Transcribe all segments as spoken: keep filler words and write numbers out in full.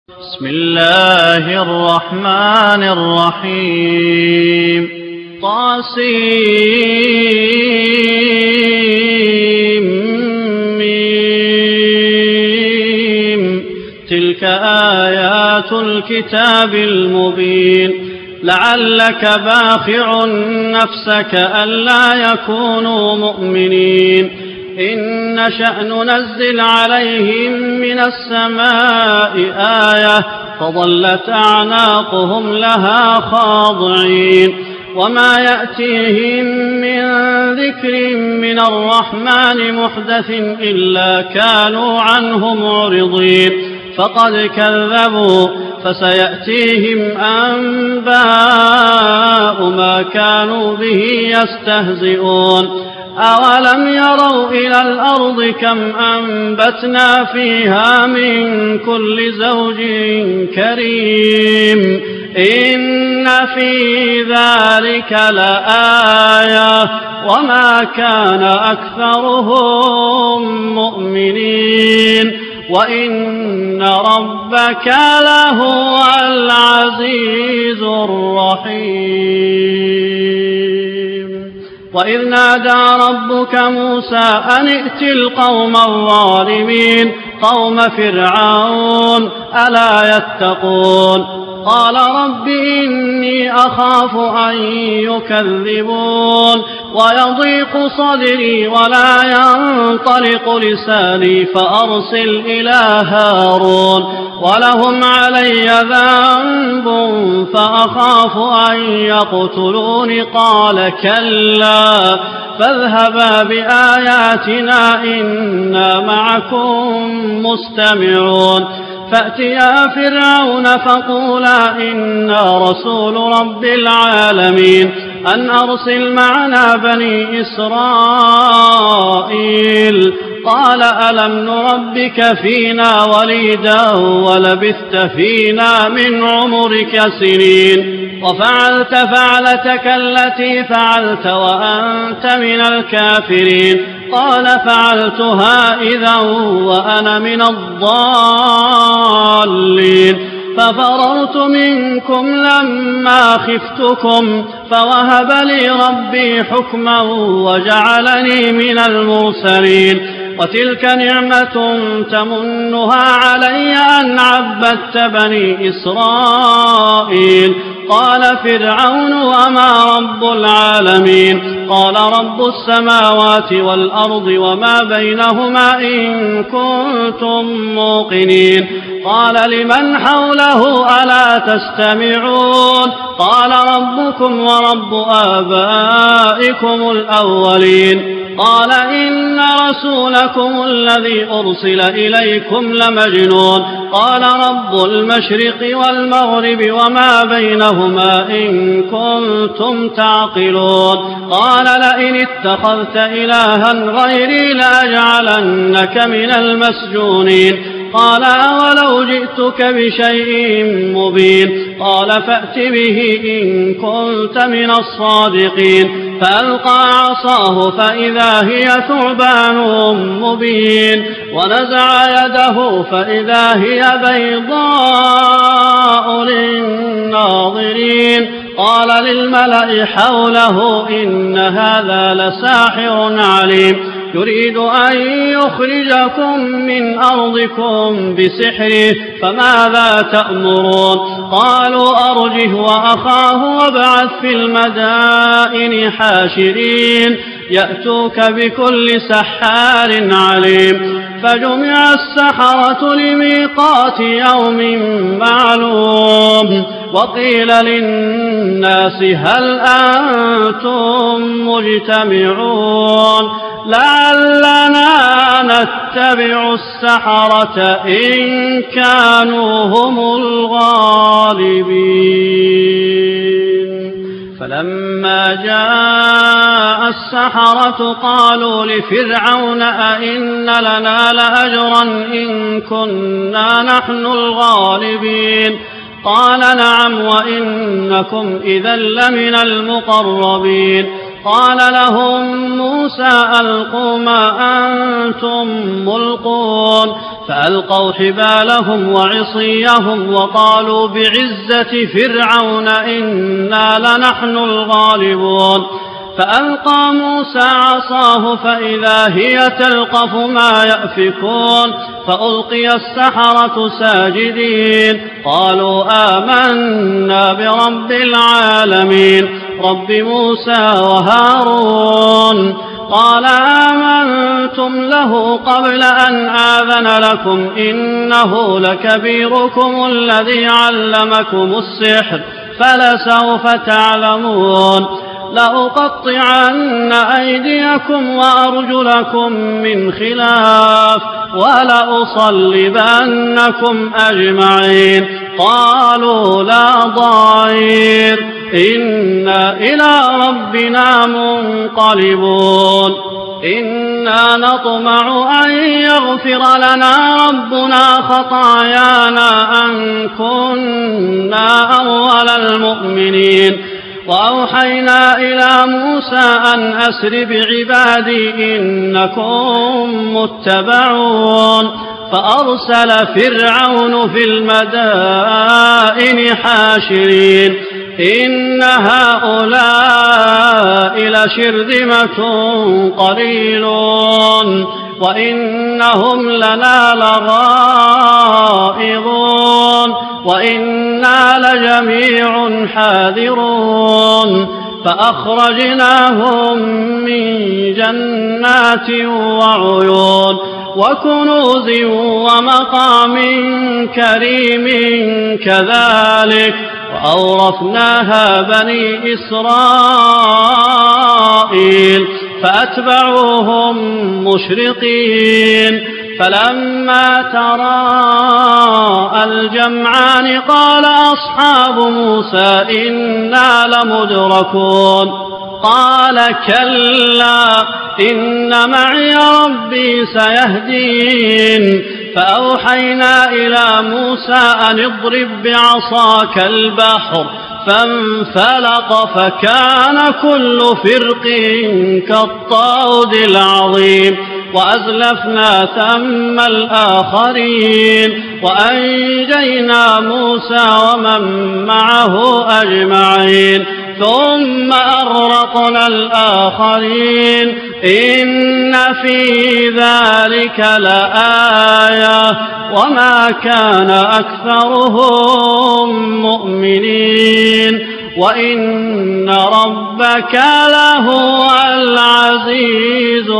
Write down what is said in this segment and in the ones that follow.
بسم الله الرحمن الرحيم طاسيم تلك آيات الكتاب المبين لعلك باخع نفسك ألا يكونوا مؤمنين إن نشأ ننزل عليهم من السماء آية فظلت أعناقهم لها خاضعين وما يأتيهم من ذكر من الرحمن محدث إلا كانوا عنه معرضين فقد كذبوا فسيأتيهم أنباء ما كانوا به يستهزئون أولم يروا إلى الأرض كم أنبتنا فيها من كل زوج كريم إن في ذلك لآية وما كان أكثرهم مؤمنين وإن ربك لهو العزيز الرحيم وإذ نادى ربك موسى أن ائت القوم الظالمين قوم فرعون ألا يتقون قال رب إني أخاف أن يكذبون ويضيق صدري ولا ينطلق لساني فأرسل إلى هارون ولهم علي ذنب فأخاف أن يقتلون قال كلا فاذهبا بآياتنا إنا معكم مستمعون فأتيا فرعون فقولا إنا رسول رب العالمين أن أرسل معنا بني إسرائيل قال ألم نربك فينا وليدا ولبثت فينا من عمرك سنين وفعلت فعلتك التي فعلت وأنت من الكافرين قال فعلتها إذا وأنا من الضالين ففررت منكم لما خفتكم فوهب لي ربي حكما وجعلني من المرسلين وتلك نعمة تمنها علي أن عبدت بني إسرائيل قال فرعون وما رب العالمين قال رب السماوات والأرض وما بينهما إن كنتم موقنين قال لمن حوله ألا تستمعون قال ربكم ورب آبائكم الأولين قال إن رسولكم الذي أرسل إليكم لمجنون قال رب المشرق والمغرب وما بينهما إن كنتم تعقلون قال لئن اتخذت إلها غيري لأجعلنك من المسجونين قال أولو جئتك بشيء مبين قال فأت به إن كنت من الصادقين فألقى عصاه فإذا هي ثعبان مبين ونزع يده فإذا هي بيضاء للناظرين قال للملأ حوله إن هذا لساحر عليم يريد أن يخرجكم من أرضكم بسحره فماذا تأمرون قالوا أرجه وأخاه وابعث في المدائن حاشرين يأتوك بكل سحار عليم فجمع السحرة لميقات يوم معلوم وقيل للناس هل أنتم مجتمعون لعلنا نتبع السحرة إن كانوا هم الغالبين فلما جاء السحرة قالوا لفرعون أئن لنا لأجرا إن كنا نحن الغالبين قال نعم وإنكم إذا لمن المقربين قال لهم موسى ألقوا ما أنتم ملقون فألقوا حبالهم وعصيهم وقالوا بعزة فرعون إنا لنحن الغالبون فألقى موسى عصاه فإذا هي تلقف ما يأفكون فألقي السحرة ساجدين قالوا آمنا برب العالمين رب موسى وهارون قال آمنتم له قبل أن آذن لكم إنه لكبيركم الذي علمكم السحر فلسوف تعلمون لأقطعن أيديكم وأرجلكم من خلاف ولأصلبنكم أجمعين قالوا لا ضير إنا إلى ربنا منقلبون إنا نطمع أن يغفر لنا ربنا خطايانا أن كنا أول المؤمنين وأوحينا إلى موسى أن أسر بعبادي إنكم متبعون فأرسل فرعون في المدائن حاشرين إن هؤلاء لشرذمة قليلون وإنهم لنا لغائظون وإنا لجميع حاذرون فأخرجناهم من جنات وعيون وكنوز ومقام كريم كذلك وأورثناها بني إسرائيل فأتبعوهم مشرقين فلما تراءى الجمعان قال أصحاب موسى إنا لمدركون قال كلا إن معي ربي سيهدين فأوحينا إلى موسى أن اضرب بعصاك البحر فانفلق فكان كل فرق كالطود العظيم وأزلفنا ثم الآخرين وأنجينا موسى ومن معه أجمعين ثم أغرقنا الآخرين إن في ذلك لآية وما كان أكثرهم مؤمنين وإن ربك لهو العزيز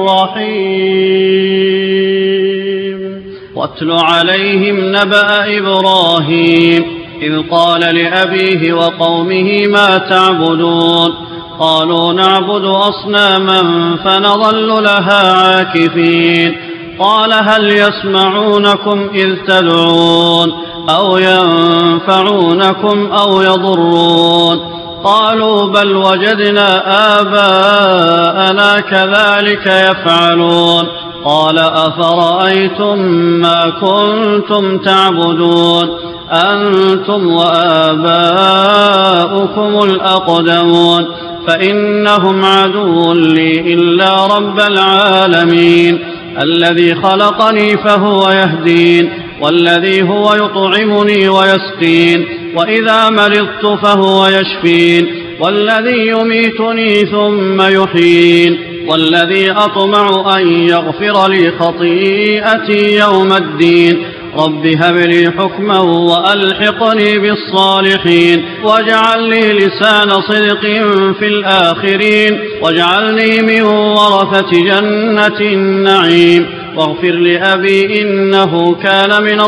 الرحيم واتل عليهم نبأ إبراهيم إذ قال لأبيه وقومه ما تعبدون قالوا نعبد أصناما فنظل لها عاكفين قال هل يسمعونكم إذ تدعون أو ينفعونكم أو يضرون قالوا بل وجدنا آباءنا كذلك يفعلون قال أفرأيتم ما كنتم تعبدون أنتم وآباؤكم الأقدمون فإنهم عدو لي إلا رب العالمين الذي خلقني فهو يهدين والذي هو يطعمني ويسقين وإذا مرضت فهو يشفين والذي يميتني ثم يحيين والذي أطمع أن يغفر لي خطيئتي يوم الدين رب هب لي حكما وألحقني بالصالحين واجعل لي لسان صدق في الآخرين واجعلني من ورثة جنة النعيم واغفر لأبي إنه كان من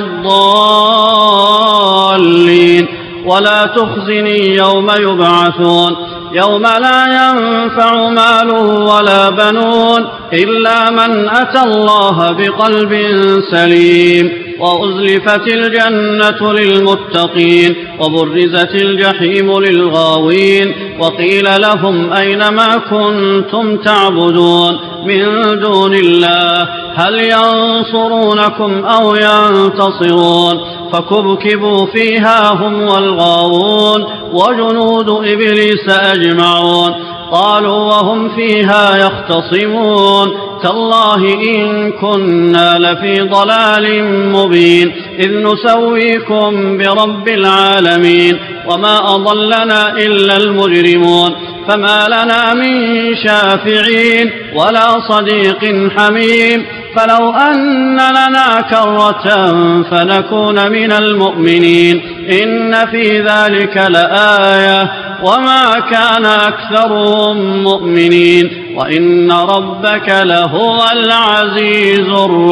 الضالين ولا تخزني يوم يبعثون يوم لا ينفع مال ولا بنون إلا من أتى الله بقلب سليم وأزلفت الجنة للمتقين وبرزت الجحيم للغاوين وقيل لهم أين ما كنتم تعبدون من دون الله هل ينصرونكم أو ينتصرون فكبكبوا فيها هم والغاوون وجنود إبليس أجمعون قالوا وهم فيها يختصمون تالله إن كنا لفي ضلال مبين إذ نسويكم برب العالمين وما أضلنا إلا المجرمون فما لنا من شافعين ولا صديق حميم فلو أن لنا كرة فنكون من المؤمنين إن في ذلك لآية وما كان أكثرهم مؤمنين وإن ربك لهو العزيز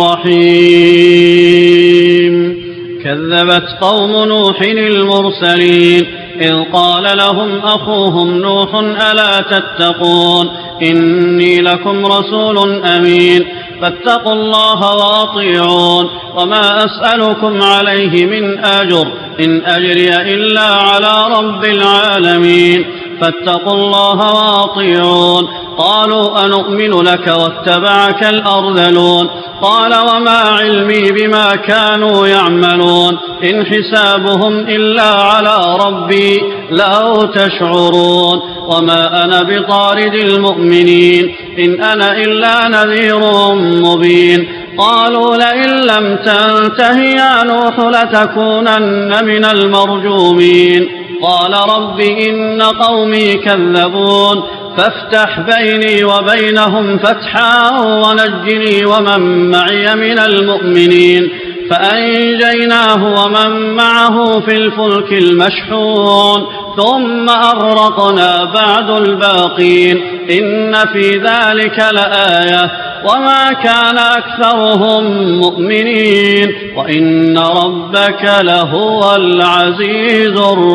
الرحيم كذبت قوم نوح المرسلين إذ قال لهم أخوهم نوح ألا تتقون إني لكم رسول أمين فاتقوا الله وأطيعون وما أسألكم عليه من أجر إن أجري إلا على رب العالمين فاتقوا الله وأطيعون قالوا أنؤمن لك واتبعك الأرذلون قال وما علمي بما كانوا يعملون إن حسابهم إلا على ربي لو تشعرون وما أنا بطارد المؤمنين إن أنا إلا نذير مبين قالوا لئن لم تنته يا نوح لتكونن من المرجومين قال رب إن قومي كذبون فافتح بيني وبينهم فتحا ونجني ومن معي من المؤمنين فأنجيناه ومن معه في الفلك المشحون ثم أغرقنا بعد الباقين إن في ذلك لآية وما كان أكثرهم مؤمنين وإن ربك لهو العزيز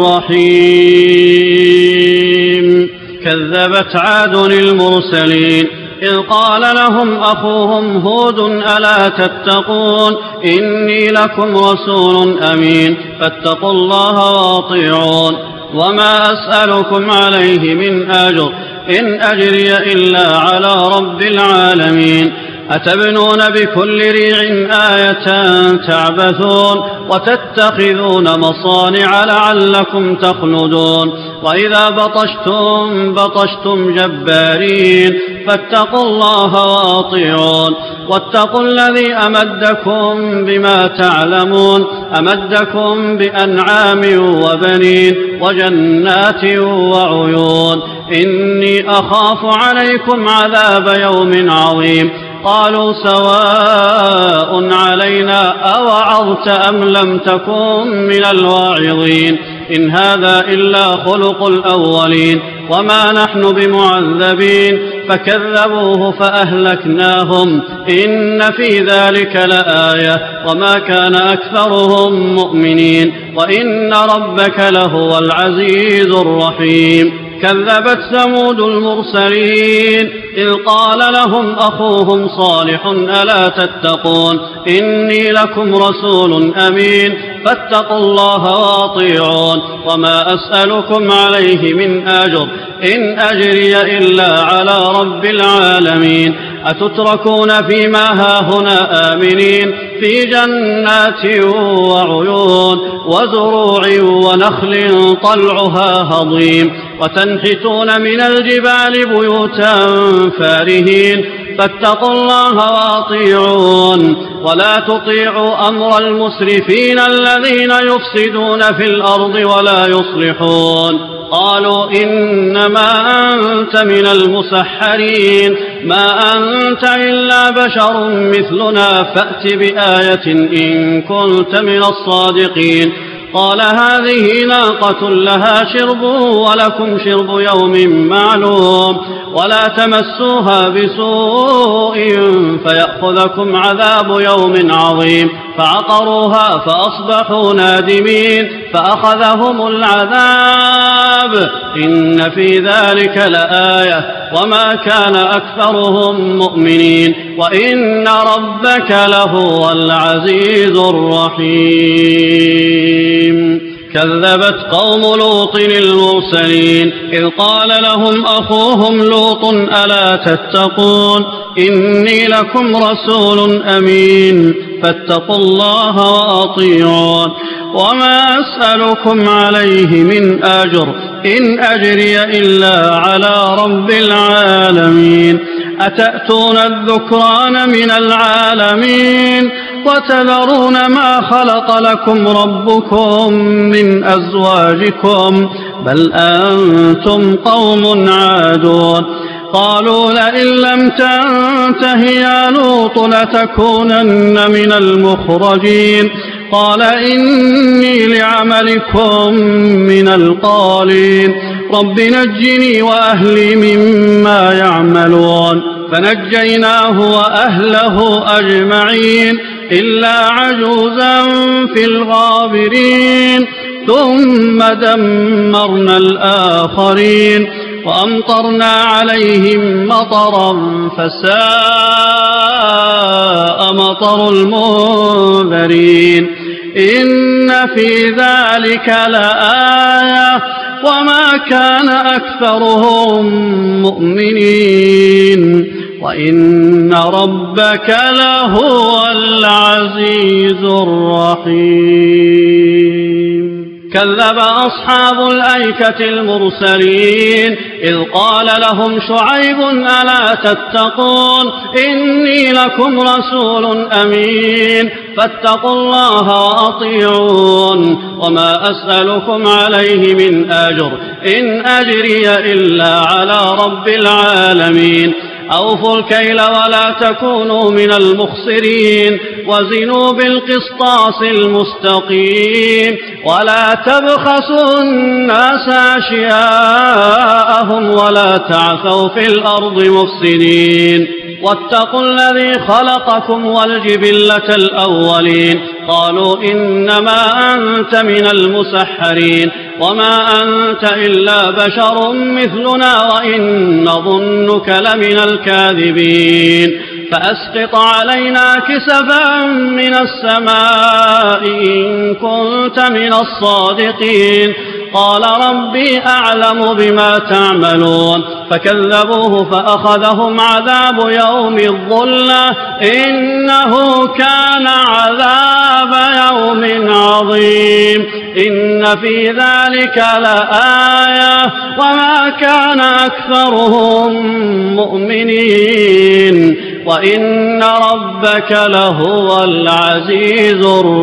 الرحيم كذبت عاد المرسلين إذ قال لهم أخوهم هود ألا تتقون إني لكم رسول أمين فاتقوا الله وأطيعون وما أسألكم عليه من أجر إن أجري إلا على رب العالمين أتبنون بكل ريع آية تعبثون وتتخذون مصانع لعلكم تخلدون وإذا بطشتم بطشتم جبارين فاتقوا الله وأطيعون واتقوا الذي أمدكم بما تعلمون أمدكم بأنعام وبنين وجنات وعيون إني أخاف عليكم عذاب يوم عظيم قالوا سواء علينا أوعظت أم لم تكن من الواعظين إن هذا إلا خلق الأولين وما نحن بمعذبين فكذبوه فأهلكناهم إن في ذلك لآية وما كان أكثرهم مؤمنين وإن ربك لهو العزيز الرحيم كذبت ثمود المرسلين إذ قال لهم أخوهم صالح ألا تتقون إني لكم رسول أمين فاتقوا الله وأطيعون وما أسألكم عليه من أجر إن أجري إلا على رب العالمين أتتركون فيما هاهنا آمنين في جنات وعيون وزروع ونخل طلعها هضيم وتنحتون من الجبال بيوتا فارهين فاتقوا الله وأطيعون ولا تطيعوا أمر المسرفين الذين يفسدون في الأرض ولا يصلحون قالوا إنما أنت من المسحرين ما أنت إلا بشر مثلنا فأت بآية إن كنت من الصادقين قال هذه ناقة لها شرب ولكم شرب يوم معلوم ولا تمسوها بسوء فيأخذكم عذاب يوم عظيم فعقروها فأصبحوا نادمين فأخذهم العذاب إن في ذلك لآية وما كان أكثرهم مؤمنين وإن ربك لهو العزيز الرحيم كذبت قوم لوط المرسلين إذ قال لهم أخوهم لوط ألا تتقون إني لكم رسول أمين فاتقوا الله وأطيعون وما أسألكم عليه من أجر إن أجري إلا على رب العالمين أتأتون الذكران من العالمين وتذرون ما خلق لكم ربكم من أزواجكم بل أنتم قوم عادون قالوا لئن لم تنته يا لوط لتكونن من المخرجين قال إني لعملكم من القالين رب نجني وأهلي مما يعملون فنجيناه وأهله أجمعين إلا عجوزا في الغابرين ثم دمرنا الآخرين وأمطرنا عليهم مطرا فساء مطر المنذرين إن في ذلك لآية وما كان أكثرهم مؤمنين وإن ربك لهو العزيز الرحيم كذب أصحاب الأيكة المرسلين إذ قال لهم شعيب ألا تتقون إني لكم رسول أمين فاتقوا الله وأطيعون وما أسألكم عليه من أجر إن أجري إلا على رب العالمين أوفوا الكيل ولا تكونوا من المخسرين وزنوا بالقسطاس المستقيم ولا تبخسوا الناس أشياءهم ولا تعثوا في الأرض مفسدين واتقوا الذي خلقكم والجبلة الأولين قالوا إنما أنت من المسحرين وما أنت إلا بشر مثلنا وإن نظنك لمن الكاذبين فأسقط علينا كسفا من السماء إن كنت من الصادقين قال ربي أعلم بما تعملون فكذبوه فأخذهم عذاب يوم الظلة إنه كان عذاب يوم عظيم إن في ذلك لآية وما كان أكثرهم مؤمنين وإن ربك لهو العزيز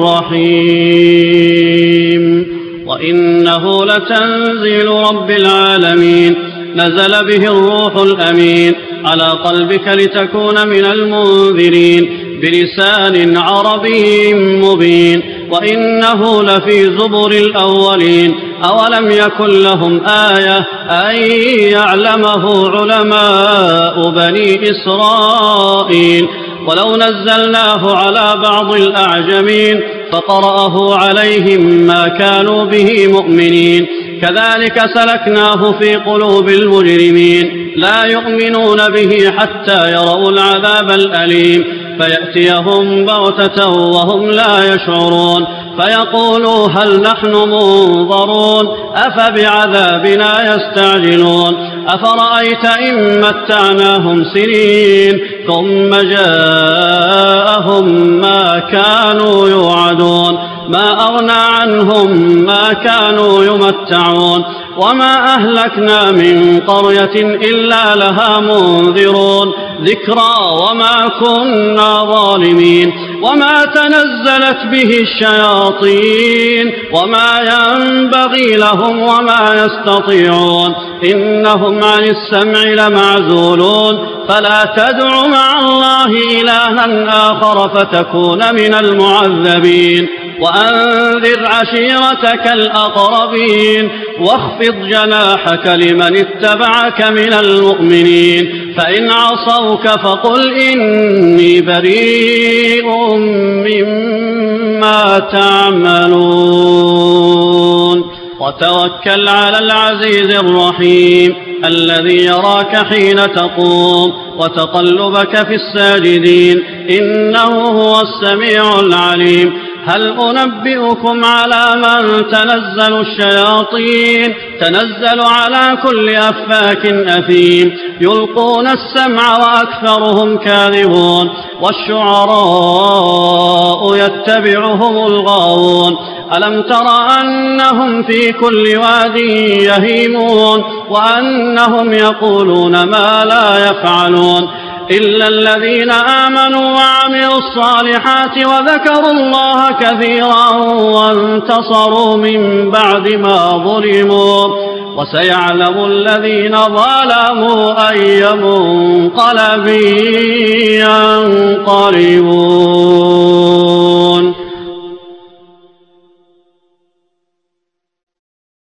الرحيم وإنه لتنزيل رب العالمين نزل به الروح الأمين على قلبك لتكون من المنذرين بلسان عربي مبين وإنه لفي زبر الأولين أولم يكن لهم آية أن يعلمه علماء بني إسرائيل ولو نزلناه على بعض الأعجمين فقرأه عليهم ما كانوا به مؤمنين كذلك سلكناه في قلوب المجرمين لا يؤمنون به حتى يروا العذاب الأليم فيأتيهم بغتة وهم لا يشعرون فيقولوا هل نحن منظرون أفبعذابنا يستعجلون أفرأيت إن متعناهم سنين ثم جاءهم ما كانوا يوعدون ما أغنى عنهم ما كانوا يمتعون وما أهلكنا من قرية إلا لها منذرون ذكرى وما كنا ظالمين وما تنزلت به الشياطين وما ينبغي لهم وما يستطيعون إنهم عن السمع لمعزولون فلا تدع مع الله إلها آخر فتكون من المعذبين وأنذر عشيرتك الأقربين واخفض جناحك لمن اتبعك من المؤمنين فإن عصوك فقل إني بريء مما تعملون وتوكل على العزيز الرحيم الذي يراك حين تقوم وتقلبك في الساجدين إنه هو السميع العليم هل أنبئكم على من تنزل الشياطين تنزل على كل أفاك أثيم يلقون السمع وأكثرهم كاذبون والشعراء يتبعهم الغاوون ألم تر أنهم في كل واد يهيمون وأنهم يقولون ما لا يفعلون إلا الذين آمنوا وعملوا الصالحات وذكروا الله كثيرا وانتصروا من بعد ما ظلموا وسيعلم الذين ظلموا أي منقلب ينقلبون.